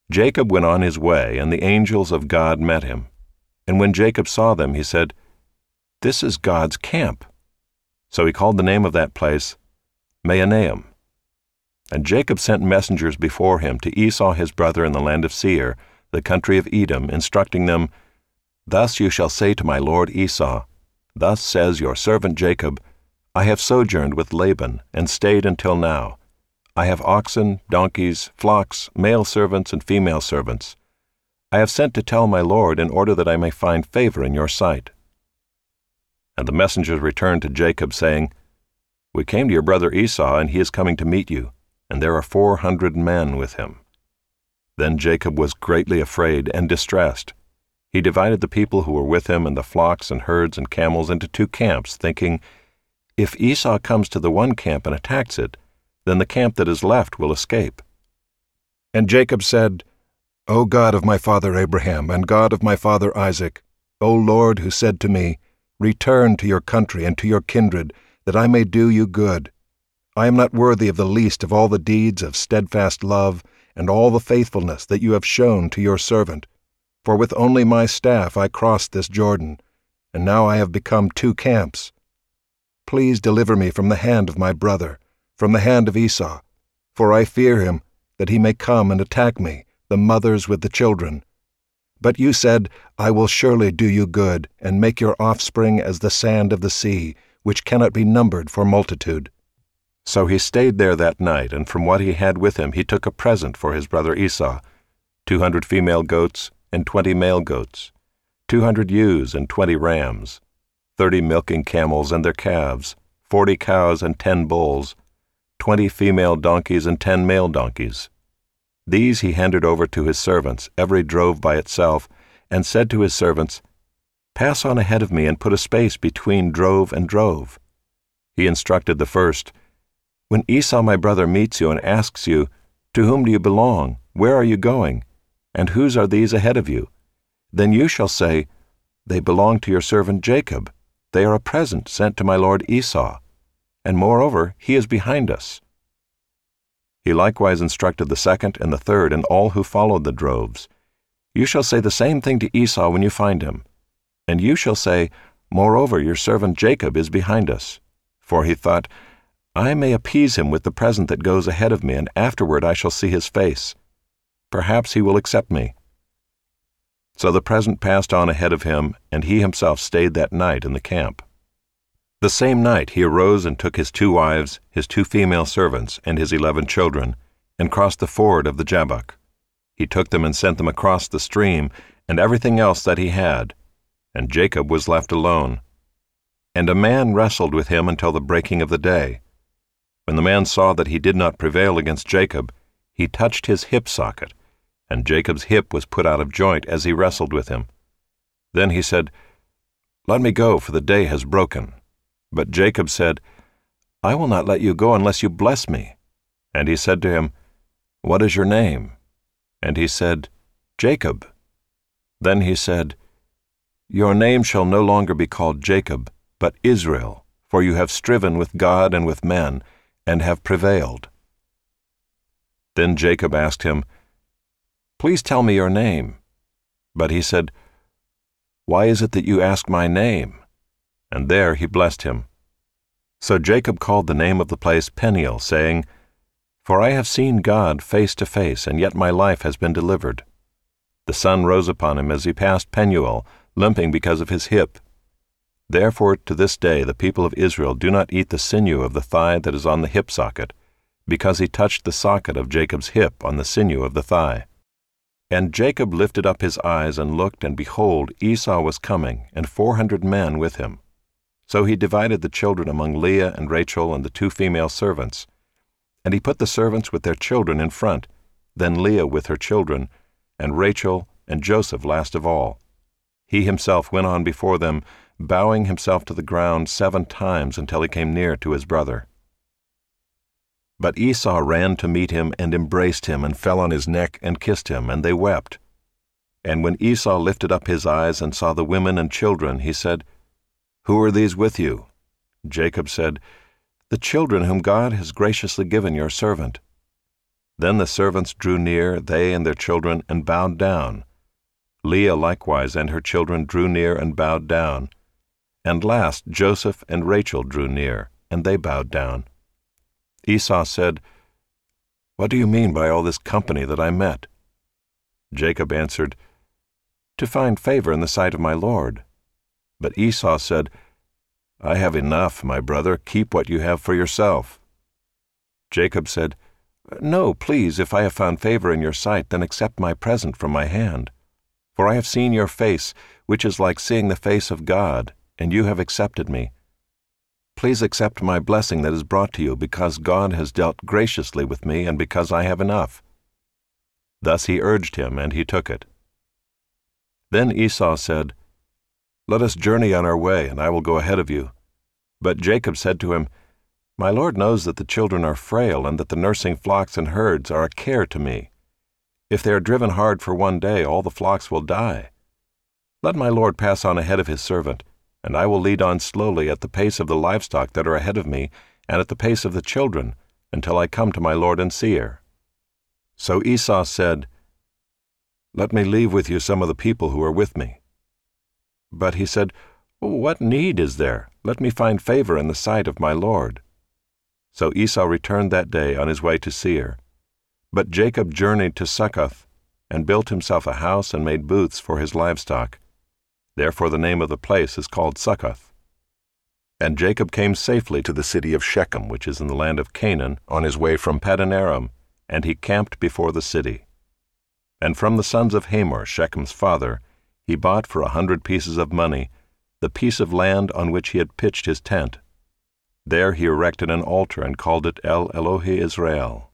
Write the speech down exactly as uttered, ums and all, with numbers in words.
Jacob went on his way, and the angels of God met him. And when Jacob saw them, he said, "This is God's camp." So he called the name of that place Mahanaim. And Jacob sent messengers before him to Esau his brother in the land of Seir, the country of Edom, instructing them, "Thus you shall say to my lord Esau, Thus says your servant Jacob, I have sojourned with Laban, and stayed until now. I have oxen, donkeys, flocks, male servants, and female servants. I have sent to tell my lord in order that I may find favor in your sight." And the messengers returned to Jacob, saying, "We came to your brother Esau, and he is coming to meet you, and there are four hundred men with him." Then Jacob was greatly afraid and distressed. He divided the people who were with him and the flocks and herds and camels into two camps, thinking, "If Esau comes to the one camp and attacks it, then the camp that is left will escape." And Jacob said, "O God of my father Abraham, and God of my father Isaac, O Lord, who said to me, Return to your country and to your kindred, that I may do you good. I am not worthy of the least of all the deeds of steadfast love and all the faithfulness that you have shown to your servant. For with only my staff I crossed this Jordan, and now I have become two camps. Please deliver me from the hand of my brother, from the hand of Esau, for I fear him, that he may come and attack me, the mothers with the children. But you said, I will surely do you good, and make your offspring as the sand of the sea, which cannot be numbered for multitude." So he stayed there that night, and from what he had with him he took a present for his brother Esau, two hundred female goats and twenty male goats, two hundred ewes and twenty rams, thirty milking camels and their calves, forty cows and ten bulls, twenty female donkeys and ten male donkeys. These he handed over to his servants, every drove by itself, and said to his servants, "Pass on ahead of me and put a space between drove and drove." He instructed the first, "When Esau my brother meets you and asks you, 'To whom do you belong? Where are you going? And whose are these ahead of you?' Then you shall say, 'They belong to your servant Jacob. They are a present sent to my lord Esau. And moreover, he is behind us.'" He likewise instructed the second and the third and all who followed the droves, "You shall say the same thing to Esau when you find him. And you shall say, 'Moreover, your servant Jacob is behind us.' For he thought, 'I may appease him with the present that goes ahead of me, and afterward I shall see his face. Perhaps he will accept me.' So the present passed on ahead of him, and he himself stayed that night in the camp. The same night he arose and took his two wives, his two female servants, and his eleven children, and crossed the ford of the Jabbok. He took them and sent them across the stream, and everything else that he had, and Jacob was left alone. And a man wrestled with him until the breaking of the day. When the man saw that he did not prevail against Jacob, he touched his hip socket, and Jacob's hip was put out of joint as he wrestled with him. Then he said, "Let me go, for the day has broken." But Jacob said, "I will not let you go unless you bless me." And he said to him, "What is your name?" And he said, "Jacob." Then he said, "Your name shall no longer be called Jacob, but Israel, for you have striven with God and with men, and have prevailed." Then Jacob asked him, "Please tell me your name." But he said, "Why is it that you ask my name?" And there he blessed him. So Jacob called the name of the place Peniel, saying, "For I have seen God face to face, and yet my life has been delivered." The sun rose upon him as he passed Penuel, limping because of his hip. Therefore to this day the people of Israel do not eat the sinew of the thigh that is on the hip socket, because he touched the socket of Jacob's hip on the sinew of the thigh. And Jacob lifted up his eyes and looked, and behold, Esau was coming, and four hundred men with him. So he divided the children among Leah and Rachel and the two female servants. And he put the servants with their children in front, then Leah with her children, and Rachel and Joseph last of all. He himself went on before them, bowing himself to the ground seven times until he came near to his brother. But Esau ran to meet him and embraced him and fell on his neck and kissed him, and they wept. And when Esau lifted up his eyes and saw the women and children, he said, "Who are these with you?" Jacob said, "The children whom God has graciously given your servant." Then the servants drew near, they and their children, and bowed down. Leah likewise and her children drew near and bowed down. And last Joseph and Rachel drew near, and they bowed down. Esau said, "What do you mean by all this company that I met?" Jacob answered, "To find favor in the sight of my Lord." But Esau said, "I have enough, my brother, keep what you have for yourself." Jacob said, "No, please, if I have found favor in your sight, then accept my present from my hand. For I have seen your face, which is like seeing the face of God, and you have accepted me. Please accept my blessing that is brought to you, because God has dealt graciously with me, and because I have enough." Thus he urged him, and he took it. Then Esau said, "Let us journey on our way, and I will go ahead of you." But Jacob said to him, "My Lord knows that the children are frail, and that the nursing flocks and herds are a care to me. If they are driven hard for one day, all the flocks will die. Let my Lord pass on ahead of his servant, and I will lead on slowly at the pace of the livestock that are ahead of me, and at the pace of the children, until I come to my Lord and Seir." So Esau said, "Let me leave with you some of the people who are with me." But he said, "What need is there? Let me find favor in the sight of my Lord." So Esau returned that day on his way to Seir. But Jacob journeyed to Succoth, and built himself a house and made booths for his livestock. Therefore the name of the place is called Succoth. And Jacob came safely to the city of Shechem, which is in the land of Canaan, on his way from Paddan Aram, and he camped before the city. And from the sons of Hamor, Shechem's father, he bought for a hundred pieces of money the piece of land on which he had pitched his tent. There he erected an altar and called it El Elohe Israel.